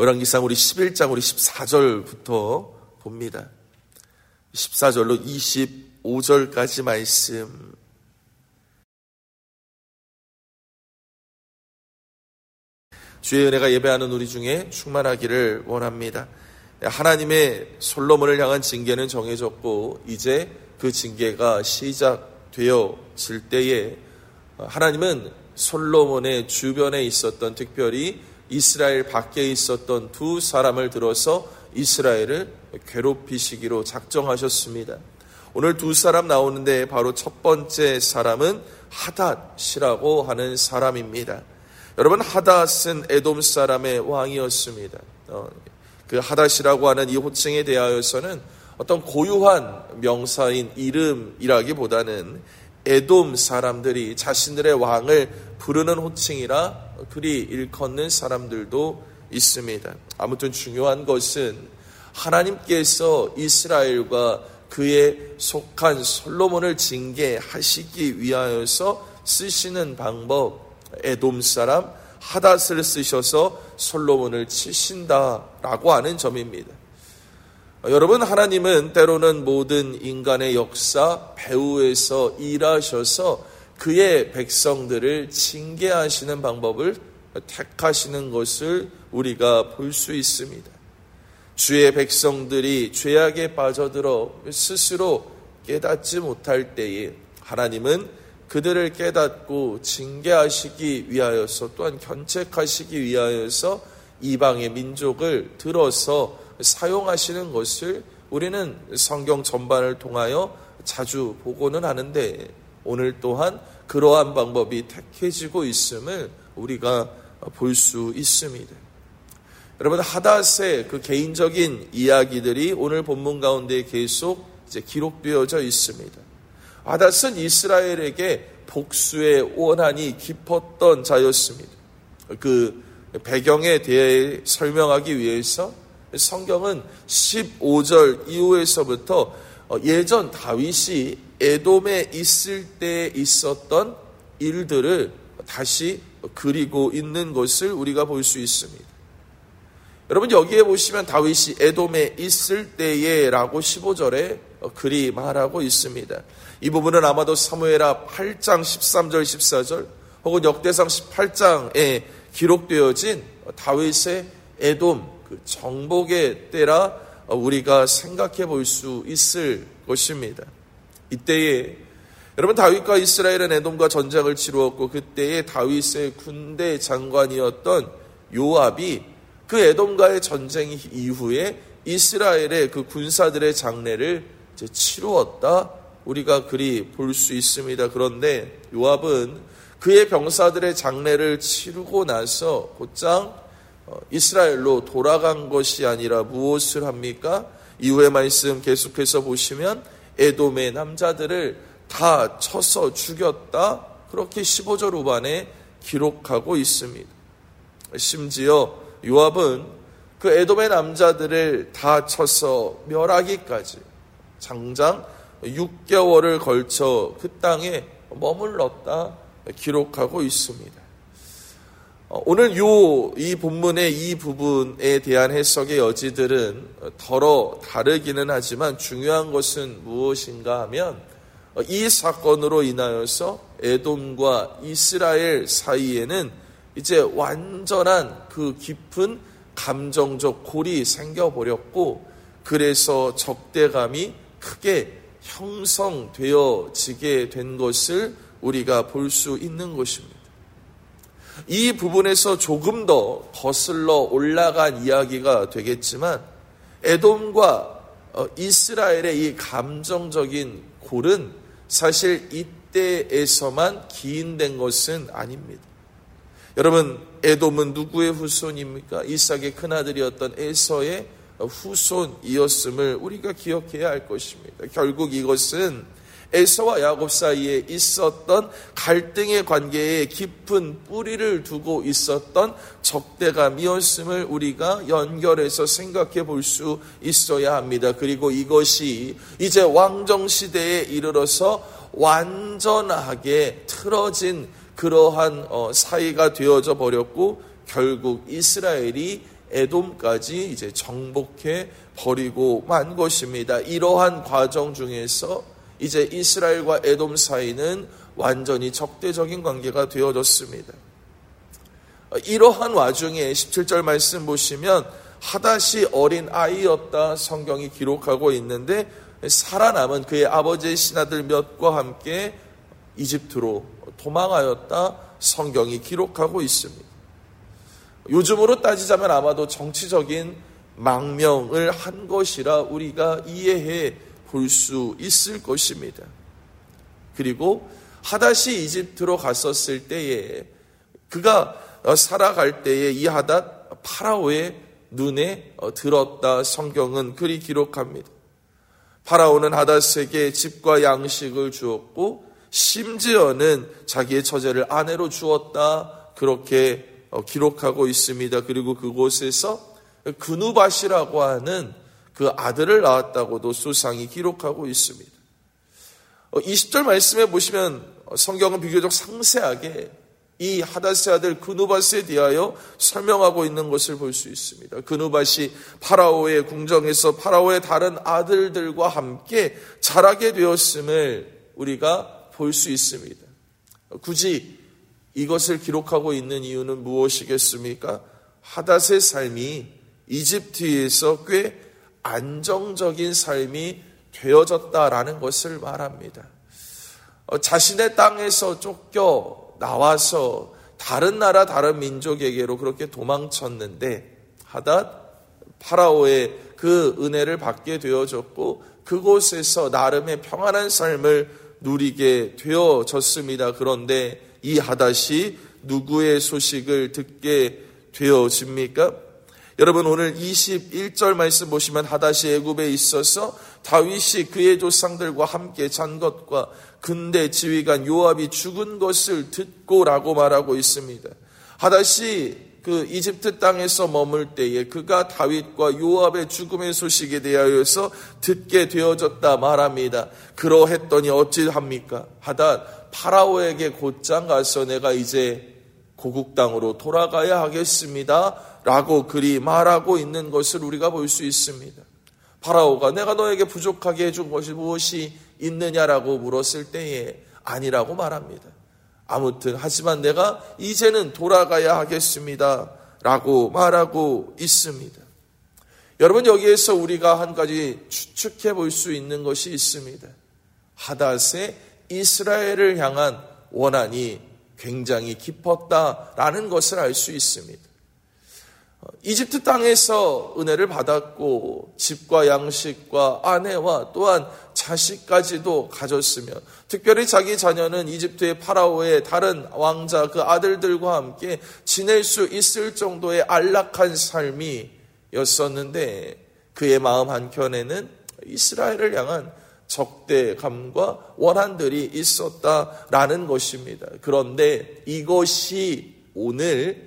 열왕기상 우리 11장 우리 14절부터 봅니다. 14절로 25절까지 말씀. 주의 은혜가 예배하는 우리 중에 충만하기를 원합니다. 하나님의 솔로몬을 향한 징계는 정해졌고 이제 그 징계가 시작되어질 때에 하나님은 솔로몬의 주변에 있었던, 특별히 이스라엘 밖에 있었던 두 사람을 들어서 이스라엘을 괴롭히시기로 작정하셨습니다. 오늘 두 사람 나오는데 바로 첫 번째 사람은 하닷이라고 하는 사람입니다. 여러분, 하닷은 에돔 사람의 왕이었습니다. 그 하닷이라고 하는 이 호칭에 대하여서는 어떤 고유한 명사인 이름이라기보다는 에돔 사람들이 자신들의 왕을 부르는 호칭이라 그리 일컫는 사람들도 있습니다. 아무튼 중요한 것은 하나님께서 이스라엘과 그에 속한 솔로몬을 징계하시기 위하여서 쓰시는 방법, 에돔 사람 하닷을 쓰셔서 솔로몬을 치신다라고 하는 점입니다. 여러분, 하나님은 때로는 모든 인간의 역사 배후에서 일하셔서 그의 백성들을 징계하시는 방법을 택하시는 것을 우리가 볼 수 있습니다. 주의 백성들이 죄악에 빠져들어 스스로 깨닫지 못할 때에 하나님은 그들을 깨닫고 징계하시기 위하여서, 또한 견책하시기 위하여서 이방의 민족을 들어서 사용하시는 것을 우리는 성경 전반을 통하여 자주 보고는 하는데, 오늘 또한 그러한 방법이 택해지고 있음을 우리가 볼 수 있습니다. 여러분, 하닷의 그 개인적인 이야기들이 오늘 본문 가운데 계속 기록되어져 있습니다. 하닷은 이스라엘에게 복수의 원한이 깊었던 자였습니다. 그 배경에 대해 설명하기 위해서 성경은 15절 이후에서부터 예전 다윗이 에돔에 있을 때 있었던 일들을 다시 그리고 있는 것을 우리가 볼 수 있습니다. 여러분, 여기에 보시면 다윗이 에돔에 있을 때에 라고 15절에 그리 말하고 있습니다. 이 부분은 아마도 사무엘하 8장 13절 14절 혹은 역대상 18장에 기록되어진 다윗의 에돔 그 정복의 때라 우리가 생각해 볼 수 있을 것입니다. 이때에 여러분, 다윗과 이스라엘은 에돔과 전쟁을 치루었고 그때에 다윗의 군대 장관이었던 요압이 그 에돔과의 전쟁 이후에 이스라엘의 그 군사들의 장례를 치루었다, 우리가 그리 볼 수 있습니다. 그런데 요압은 그의 병사들의 장례를 치르고 나서 곧장 이스라엘로 돌아간 것이 아니라 무엇을 합니까? 이후의 말씀 계속해서 보시면 에돔의 남자들을 다 쳐서 죽였다, 그렇게 15절 후반에 기록하고 있습니다. 심지어 요압은 그 에돔의 남자들을 다 쳐서 멸하기까지 장장 6개월을 걸쳐 그 땅에 머물렀다 기록하고 있습니다. 오늘 이 본문의 이 부분에 대한 해석의 여지들은 더러 다르기는 하지만 중요한 것은 무엇인가 하면 이 사건으로 인하여서 에돔과 이스라엘 사이에는 이제 완전한 그 깊은 감정적 골이 생겨버렸고, 그래서 적대감이 크게 형성되어지게 된 것을 우리가 볼 수 있는 것입니다. 이 부분에서 조금 더 거슬러 올라간 이야기가 되겠지만, 에돔과 이스라엘의 이 감정적인 골은 사실 이때에서만 기인된 것은 아닙니다. 여러분, 에돔은 누구의 후손입니까? 이삭의 큰아들이었던 에서의 후손이었음을 우리가 기억해야 할 것입니다. 결국 이것은 에서와 야곱 사이에 있었던 갈등의 관계에 깊은 뿌리를 두고 있었던 적대감이었음을 우리가 연결해서 생각해 볼 수 있어야 합니다. 그리고 이것이 이제 왕정시대에 이르러서 완전하게 틀어진 그러한 사이가 되어져 버렸고, 결국 이스라엘이 에돔까지 이제 정복해 버리고 만 것입니다. 이러한 과정 중에서 이제 이스라엘과 에돔 사이는 완전히 적대적인 관계가 되어졌습니다. 이러한 와중에 17절 말씀 보시면 하닷이 어린 아이였다 성경이 기록하고 있는데 살아남은 그의 아버지의 신하들 몇과 함께 이집트로 도망하였다 성경이 기록하고 있습니다. 요즘으로 따지자면 아마도 정치적인 망명을 한 것이라 우리가 이해해 볼 수 있을 것입니다. 그리고 하닷이 이집트로 갔었을 때에 그가 살아갈 때에 이 하닷 파라오의 눈에 들었다 성경은 그리 기록합니다. 파라오는 하닷에게 집과 양식을 주었고 심지어는 자기의 처제를 아내로 주었다 그렇게 기록하고 있습니다. 그리고 그곳에서 그누밧이라고 하는 그 아들을 낳았다고도 수상이 기록하고 있습니다. 20절 말씀에 보시면 성경은 비교적 상세하게 이 하닷의 아들 그누밧에 대하여 설명하고 있는 것을 볼 수 있습니다. 그누밧이 파라오의 궁정에서 파라오의 다른 아들들과 함께 자라게 되었음을 우리가 볼 수 있습니다. 굳이 이것을 기록하고 있는 이유는 무엇이겠습니까? 하닷의 삶이 이집트에서 꽤 안정적인 삶이 되어졌다라는 것을 말합니다. 자신의 땅에서 쫓겨 나와서 다른 나라 다른 민족에게로 그렇게 도망쳤는데 하닷 파라오의 그 은혜를 받게 되어졌고 그곳에서 나름의 평안한 삶을 누리게 되어졌습니다. 그런데 이 하닷이 누구의 소식을 듣게 되어집니까? 여러분 오늘 21절 말씀 보시면 하닷이 애굽에 있어서 다윗이 그의 조상들과 함께 잔 것과 근대 지휘관 요압이 죽은 것을 듣고라고 말하고 있습니다. 하닷이 그 이집트 땅에서 머물 때에 그가 다윗과 요압의 죽음의 소식에 대하여서 듣게 되어졌다 말합니다. 그러했더니 어찌합니까? 하닷 파라오에게 곧장 가서 내가 이제 고국 땅으로 돌아가야 하겠습니다 라고 그리 말하고 있는 것을 우리가 볼 수 있습니다. 파라오가 내가 너에게 부족하게 해준 것이 무엇이 있느냐라고 물었을 때에 아니라고 말합니다. 아무튼 하지만 내가 이제는 돌아가야 하겠습니다 라고 말하고 있습니다. 여러분 여기에서 우리가 한 가지 추측해 볼 수 있는 것이 있습니다. 하닷의 이스라엘을 향한 원한이 굉장히 깊었다라는 것을 알 수 있습니다. 이집트 땅에서 은혜를 받았고 집과 양식과 아내와 또한 자식까지도 가졌으며 특별히 자기 자녀는 이집트의 파라오의 다른 왕자 그 아들들과 함께 지낼 수 있을 정도의 안락한 삶이었었는데 그의 마음 한켠에는 이스라엘을 향한 적대감과 원한들이 있었다라는 것입니다. 그런데 이것이 오늘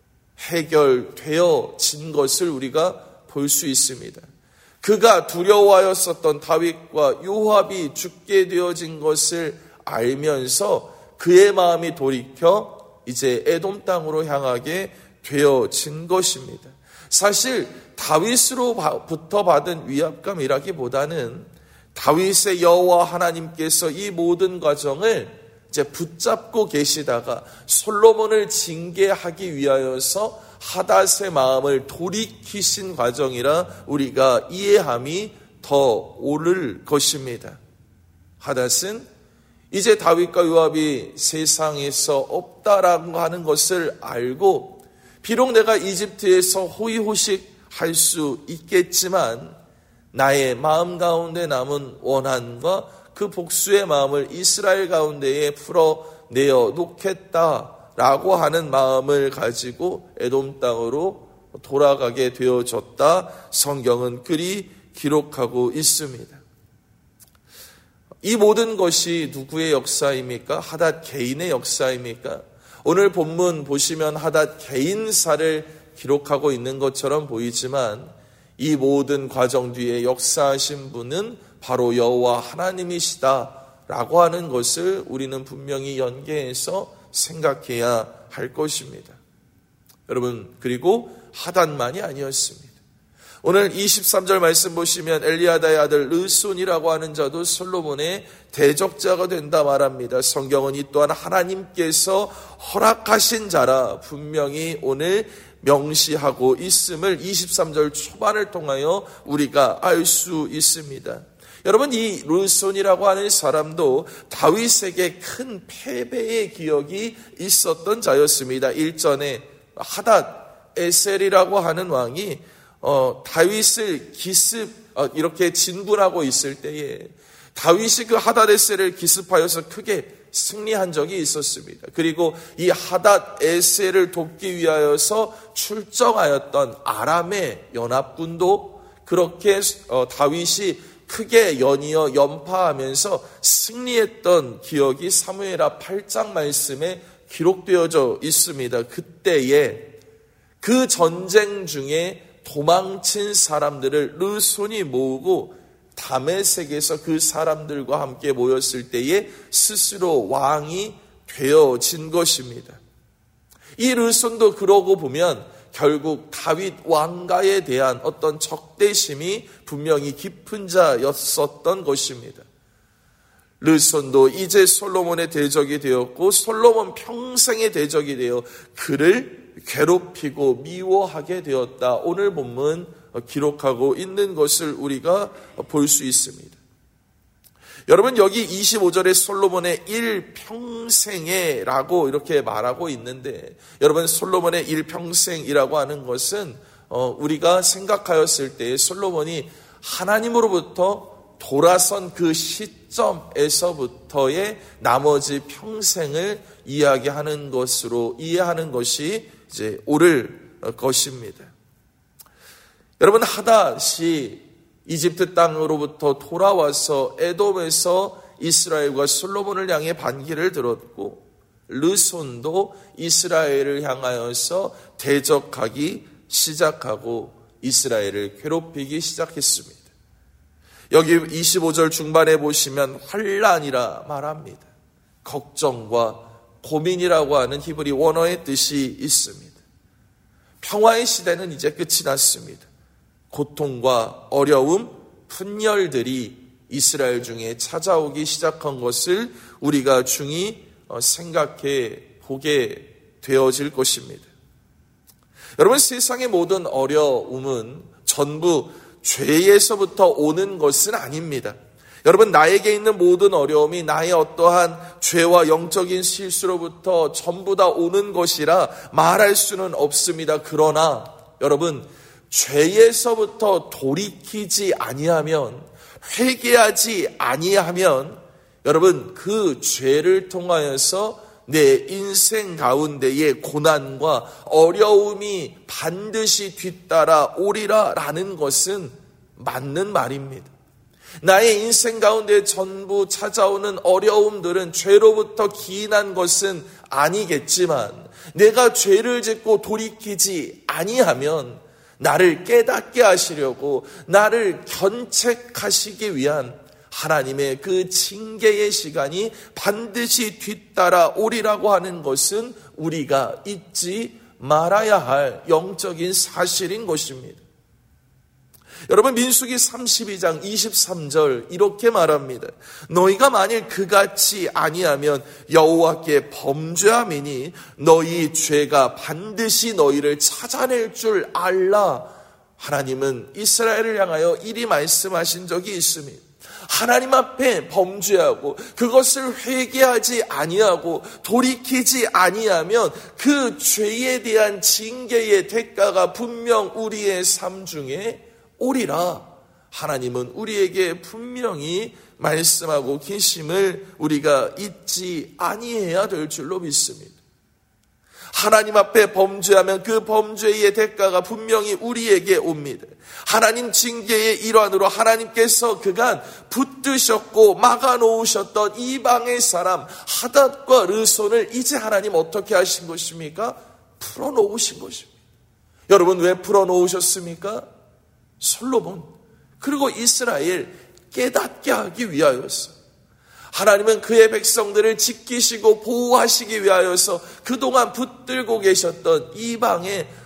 해결되어진 것을 우리가 볼 수 있습니다. 그가 두려워하였었던 다윗과 요압이 죽게 되어진 것을 알면서 그의 마음이 돌이켜 이제 에돔 땅으로 향하게 되어진 것입니다. 사실 다윗으로부터 받은 위압감이라기보다는 다윗의 여호와 하나님께서 이 모든 과정을 이제 붙잡고 계시다가 솔로몬을 징계하기 위하여서 하닷의 마음을 돌이키신 과정이라 우리가 이해함이 더 옳을 것입니다. 하닷은 이제 다윗과 요압이 세상에서 없다라고 하는 것을 알고 비록 내가 이집트에서 호의호식할 수 있겠지만 나의 마음 가운데 남은 원한과 그 복수의 마음을 이스라엘 가운데에 풀어내어 놓겠다라고 하는 마음을 가지고 에돔 땅으로 돌아가게 되어졌다. 성경은 그리 기록하고 있습니다. 이 모든 것이 누구의 역사입니까? 하닷 개인의 역사입니까? 오늘 본문 보시면 하닷 개인사를 기록하고 있는 것처럼 보이지만 이 모든 과정 뒤에 역사하신 분은 바로 여호와 하나님이시다라고 하는 것을 우리는 분명히 연계해서 생각해야 할 것입니다. 여러분, 그리고 하닷만이 아니었습니다. 오늘 23절 말씀 보시면 엘리아다의 아들 르손이라고 하는 자도 솔로몬의 대적자가 된다 말합니다. 성경은 이 또한 하나님께서 허락하신 자라 분명히 오늘 명시하고 있음을 23절 초반을 통하여 우리가 알 수 있습니다. 여러분, 이 르손이라고 하는 사람도 다윗에게 큰 패배의 기억이 있었던 자였습니다. 일전에 하닷 에셀이라고 하는 왕이 다윗을 이렇게 진군하고 있을 때에 다윗이 그 하닷 에셀을 기습하여서 크게 승리한 적이 있었습니다. 그리고 이 하닷 에셀을 돕기 위하여서 출정하였던 아람의 연합군도 그렇게 다윗이 크게 연이어 연파하면서 승리했던 기억이 사무엘하 8장 말씀에 기록되어져 있습니다. 그때에 그 전쟁 중에 도망친 사람들을 르손이 모으고 다메섹에서 그 사람들과 함께 모였을 때에 스스로 왕이 되어진 것입니다. 이 르손도 그러고 보면 결국 다윗 왕가에 대한 어떤 적대심이 분명히 깊은 자였었던 것입니다. 르손도 이제 솔로몬의 대적이 되었고 솔로몬 평생의 대적이 되어 그를 괴롭히고 미워하게 되었다. 오늘 본문 기록하고 있는 것을 우리가 볼 수 있습니다. 여러분, 여기 25절에 솔로몬의 일평생에라고 이렇게 말하고 있는데, 여러분, 솔로몬의 일평생이라고 하는 것은 우리가 생각하였을 때 솔로몬이 하나님으로부터 돌아선 그 시점에서부터의 나머지 평생을 이야기하는 것으로 이해하는 것이 이제 옳을 것입니다. 여러분, 하닷이 이집트 땅으로부터 돌아와서 에돔에서 이스라엘과 솔로몬을 향해 반기를 들었고, 르손도 이스라엘을 향하여서 대적하기 시작하고 이스라엘을 괴롭히기 시작했습니다. 여기 25절 중반에 보시면 환란이라 말합니다. 걱정과 고민이라고 하는 히브리 원어의 뜻이 있습니다. 평화의 시대는 이제 끝이 났습니다. 고통과 어려움, 분열들이 이스라엘 중에 찾아오기 시작한 것을 우리가 중히 생각해 보게 되어질 것입니다. 여러분, 세상의 모든 어려움은 전부 죄에서부터 오는 것은 아닙니다. 여러분, 나에게 있는 모든 어려움이 나의 어떠한 죄와 영적인 실수로부터 전부 다 오는 것이라 말할 수는 없습니다. 그러나 여러분, 죄에서부터 돌이키지 아니하면, 회개하지 아니하면 여러분, 그 죄를 통하여서 내 인생 가운데의 고난과 어려움이 반드시 뒤따라 오리라 라는 것은 맞는 말입니다. 나의 인생 가운데 전부 찾아오는 어려움들은 죄로부터 기인한 것은 아니겠지만, 내가 죄를 짓고 돌이키지 아니하면 나를 깨닫게 하시려고, 나를 견책하시기 위한 하나님의 그 징계의 시간이 반드시 뒤따라 오리라고 하는 것은 우리가 잊지 말아야 할 영적인 사실인 것입니다. 여러분, 민수기 32장 23절 이렇게 말합니다. 너희가 만일 그같이 아니하면 여호와께 범죄함이니 너희 죄가 반드시 너희를 찾아낼 줄 알라. 하나님은 이스라엘을 향하여 이리 말씀하신 적이 있습니다. 하나님 앞에 범죄하고 그것을 회개하지 아니하고 돌이키지 아니하면 그 죄에 대한 징계의 대가가 분명 우리의 삶 중에 오리라. 하나님은 우리에게 분명히 말씀하고 계심을 우리가 잊지 아니해야 될 줄로 믿습니다. 하나님 앞에 범죄하면 그 범죄의 대가가 분명히 우리에게 옵니다. 하나님 징계의 일환으로 하나님께서 그간 붙드셨고 막아놓으셨던 이방의 사람 하닷과 르손을 이제 하나님 어떻게 하신 것입니까? 풀어놓으신 것입니다. 여러분, 왜 풀어놓으셨습니까? 솔로몬 그리고 이스라엘 깨닫게 하기 위하여서. 하나님은 그의 백성들을 지키시고 보호하시기 위하여서 그동안 붙들고 계셨던 이방의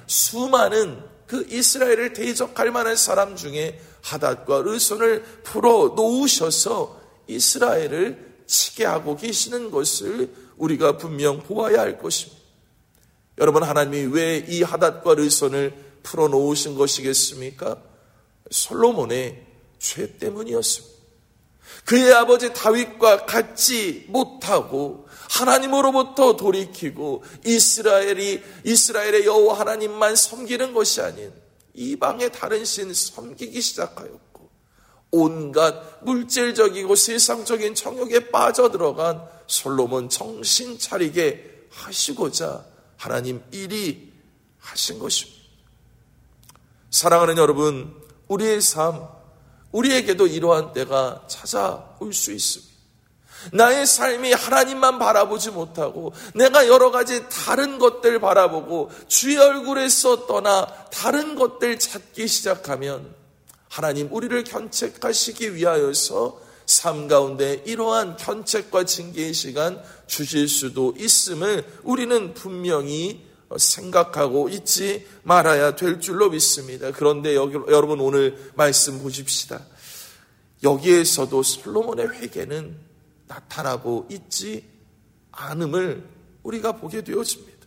수많은 그 이스라엘을 대적할 만한 사람 중에 하닷과 르손을 풀어 놓으셔서 이스라엘을 치게 하고 계시는 것을 우리가 분명 보아야 할 것입니다. 여러분, 하나님이 왜 이 하닷과 르손을 풀어 놓으신 것이겠습니까? 솔로몬의 죄 때문이었습니다. 그의 아버지 다윗과 같지 못하고 하나님으로부터 돌이키고 이스라엘의 여호와 하나님만 섬기는 것이 아닌 이방의 다른 신 섬기기 시작하였고, 온갖 물질적이고 세상적인 정욕에 빠져들어간 솔로몬 정신 차리게 하시고자 하나님 일이 하신 것입니다. 사랑하는 여러분, 우리의 삶, 우리에게도 이러한 때가 찾아올 수 있습니다. 나의 삶이 하나님만 바라보지 못하고 내가 여러 가지 다른 것들 바라보고 주의 얼굴에서 떠나 다른 것들 찾기 시작하면 하나님 우리를 견책하시기 위하여서 삶 가운데 이러한 견책과 징계의 시간 주실 수도 있음을 우리는 분명히 생각하고 잊지 말아야 될 줄로 믿습니다. 그런데 여러분, 오늘 말씀 보십시다. 여기에서도 솔로몬의 회개는 나타나고 있지 않음을 우리가 보게 되어집니다.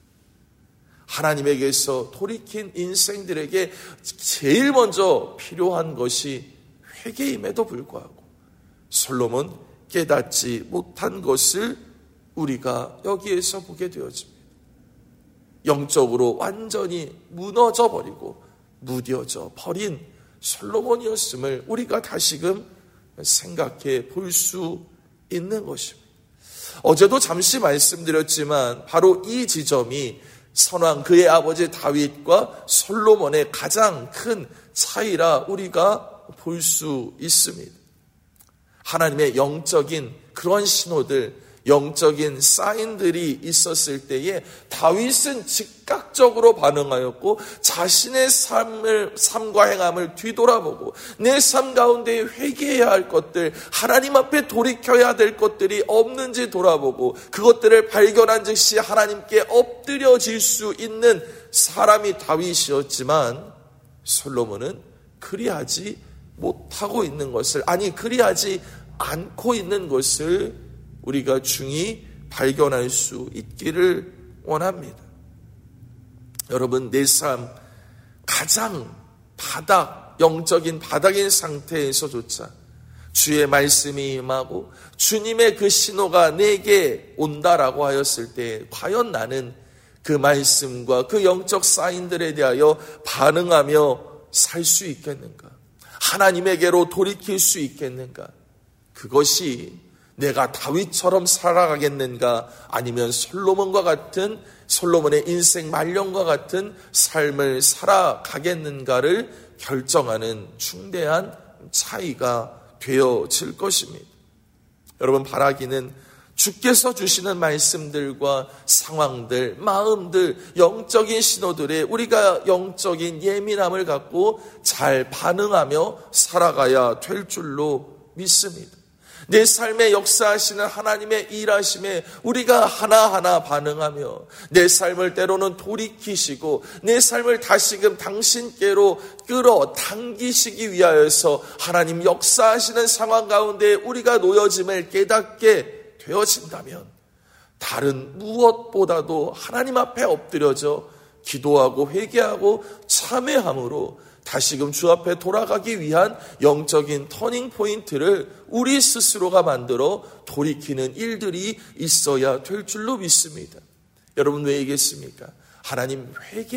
하나님에게서 돌이킨 인생들에게 제일 먼저 필요한 것이 회개임에도 불구하고 솔로몬 깨닫지 못한 것을 우리가 여기에서 보게 되어집니다. 영적으로 완전히 무너져 버리고 무뎌져 버린 솔로몬이었음을 우리가 다시금 생각해 볼 수 있는 것입니다. 어제도 잠시 말씀드렸지만 바로 이 지점이 선왕 그의 아버지 다윗과 솔로몬의 가장 큰 차이라 우리가 볼 수 있습니다. 하나님의 영적인 그런 신호들, 영적인 사인들이 있었을 때에 다윗은 즉각적으로 반응하였고 자신의 삶과 행함을 뒤돌아보고 내 삶 가운데 회개해야 할 것들, 하나님 앞에 돌이켜야 될 것들이 없는지 돌아보고 그것들을 발견한 즉시 하나님께 엎드려질 수 있는 사람이 다윗이었지만 솔로몬은 그리하지 못하고 있는 것을, 그리하지 않고 있는 것을 우리가 중히 발견할 수 있기를 원합니다. 여러분, 내 삶 가장 영적인 바닥인 상태에서조차 주의 말씀이 임하고 주님의 그 신호가 내게 온다라고 하였을 때 과연 나는 그 말씀과 그 영적 사인들에 대하여 반응하며 살 수 있겠는가? 하나님에게로 돌이킬 수 있겠는가? 그것이 내가 다윗처럼 살아가겠는가, 아니면 솔로몬의 인생 말년과 같은 삶을 살아가겠는가를 결정하는 중대한 차이가 되어질 것입니다. 여러분, 바라기는 주께서 주시는 말씀들과 상황들, 마음들, 영적인 신호들에 우리가 영적인 예민함을 갖고 잘 반응하며 살아가야 될 줄로 믿습니다. 내 삶에 역사하시는 하나님의 일하심에 우리가 하나하나 반응하며 내 삶을 때로는 돌이키시고 내 삶을 다시금 당신께로 끌어당기시기 위하여서 하나님 역사하시는 상황 가운데 우리가 놓여짐을 깨닫게 되어진다면 다른 무엇보다도 하나님 앞에 엎드려져 기도하고 회개하고 참회함으로 다시금 주 앞에 돌아가기 위한 영적인 터닝 포인트를 우리 스스로가 만들어 돌이키는 일들이 있어야 될 줄로 믿습니다. 여러분, 왜 얘기했습니까? 하나님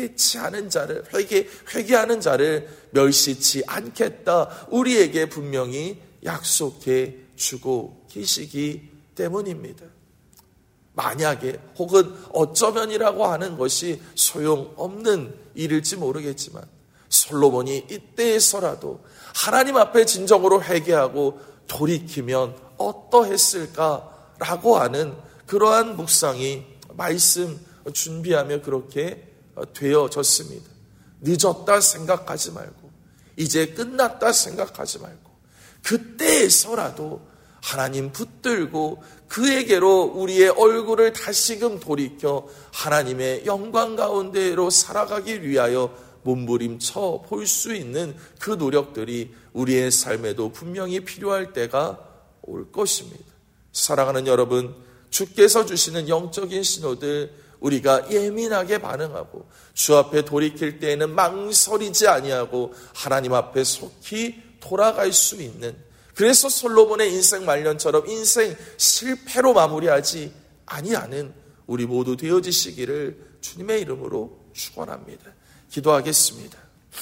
회개하는 자를 멸시치 않겠다, 우리에게 분명히 약속해 주고 계시기 때문입니다. 만약에 혹은 어쩌면이라고 하는 것이 소용없는 일일지 모르겠지만 솔로몬이 이때에서라도 하나님 앞에 진정으로 회개하고 돌이키면 어떠했을까라고 하는 그러한 묵상이 말씀 준비하며 그렇게 되어졌습니다. 늦었다 생각하지 말고 이제 끝났다 생각하지 말고 그때에서라도 하나님 붙들고 그에게로 우리의 얼굴을 다시금 돌이켜 하나님의 영광 가운데로 살아가기 위하여 몸부림쳐 볼 수 있는 그 노력들이 우리의 삶에도 분명히 필요할 때가 올 것입니다. 사랑하는 여러분, 주께서 주시는 영적인 신호들 우리가 예민하게 반응하고 주 앞에 돌이킬 때에는 망설이지 아니하고 하나님 앞에 속히 돌아갈 수 있는, 그래서 솔로몬의 인생 말년처럼 인생 실패로 마무리하지 아니하는 우리 모두 되어지시기를 주님의 이름으로 축원합니다. 기도하겠습니다.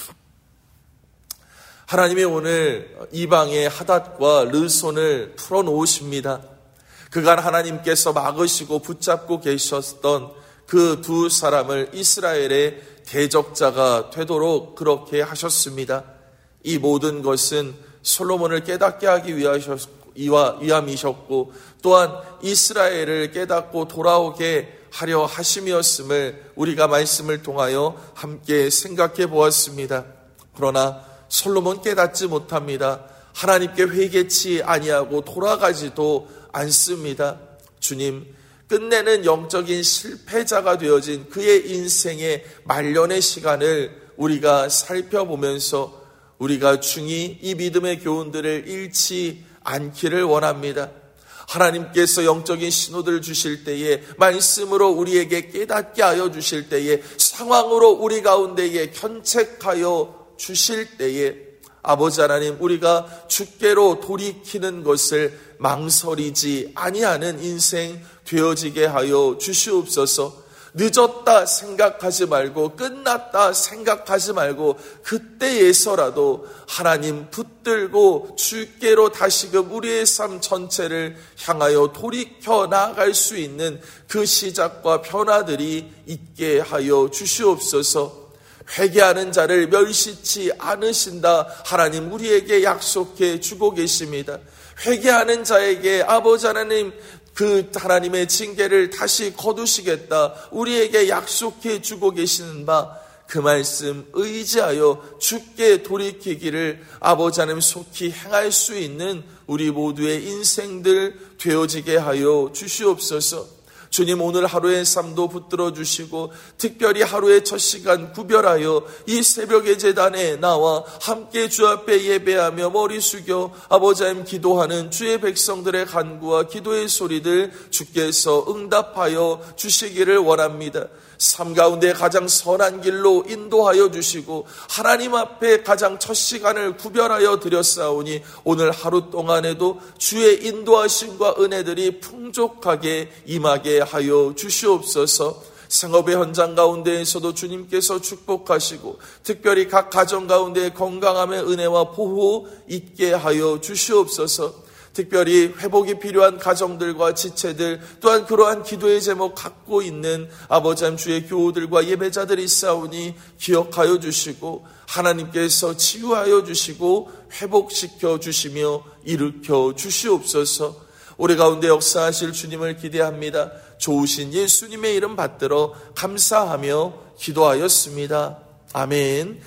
하나님이 오늘 이방의 하닷과 르손을 풀어놓으십니다. 그간 하나님께서 막으시고 붙잡고 계셨던 그 두 사람을 이스라엘의 대적자가 되도록 그렇게 하셨습니다. 이 모든 것은 솔로몬을 깨닫게 하기 위함이셨고 또한 이스라엘을 깨닫고 돌아오게 하려 하심이었음을 우리가 말씀을 통하여 함께 생각해 보았습니다. 그러나 솔로몬 깨닫지 못합니다. 하나님께 회개치 아니하고 돌아가지도 않습니다. 주님, 끝내는 영적인 실패자가 되어진 그의 인생의 말년의 시간을 우리가 살펴보면서 우리가 중히 이 믿음의 교훈들을 잃지 않기를 원합니다. 하나님께서 영적인 신호들을 주실 때에, 말씀으로 우리에게 깨닫게 하여 주실 때에, 상황으로 우리 가운데에 견책하여 주실 때에 아버지 하나님, 우리가 주께로 돌이키는 것을 망설이지 아니하는 인생 되어지게 하여 주시옵소서. 늦었다 생각하지 말고 끝났다 생각하지 말고 그때에서라도 하나님 붙들고 주께로 다시금 우리의 삶 전체를 향하여 돌이켜 나아갈 수 있는 그 시작과 변화들이 있게 하여 주시옵소서. 회개하는 자를 멸시치 않으신다 하나님 우리에게 약속해 주고 계십니다. 회개하는 자에게 아버지 하나님 그 하나님의 징계를 다시 거두시겠다 우리에게 약속해 주고 계시는 바, 그 말씀 의지하여 주께 돌이키기를 아버지 하나님 속히 행할 수 있는 우리 모두의 인생들 되어지게 하여 주시옵소서. 주님, 오늘 하루의 삶도 붙들어 주시고 특별히 하루의 첫 시간 구별하여 이 새벽의 제단에 나와 함께 주 앞에 예배하며 머리 숙여 아버지 하나님 기도하는 주의 백성들의 간구와 기도의 소리들 주께서 응답하여 주시기를 원합니다. 삶 가운데 가장 선한 길로 인도하여 주시고 하나님 앞에 가장 첫 시간을 구별하여 드렸사오니 오늘 하루 동안에도 주의 인도하심과 은혜들이 풍족하게 임하게 하여 주시옵소서. 생업의 현장 가운데에서도 주님께서 축복하시고 특별히 각 가정 가운데 건강함의 은혜와 보호 있게 하여 주시옵소서. 특별히 회복이 필요한 가정들과 지체들, 또한 그러한 기도의 제목 갖고 있는 아버지 하나님 주의 교우들과 예배자들이 있사오니 기억하여 주시고 하나님께서 치유하여 주시고 회복시켜 주시며 일으켜 주시옵소서. 올해 가운데 역사하실 주님을 기대합니다. 좋으신 예수님의 이름 받들어 감사하며 기도하였습니다. 아멘.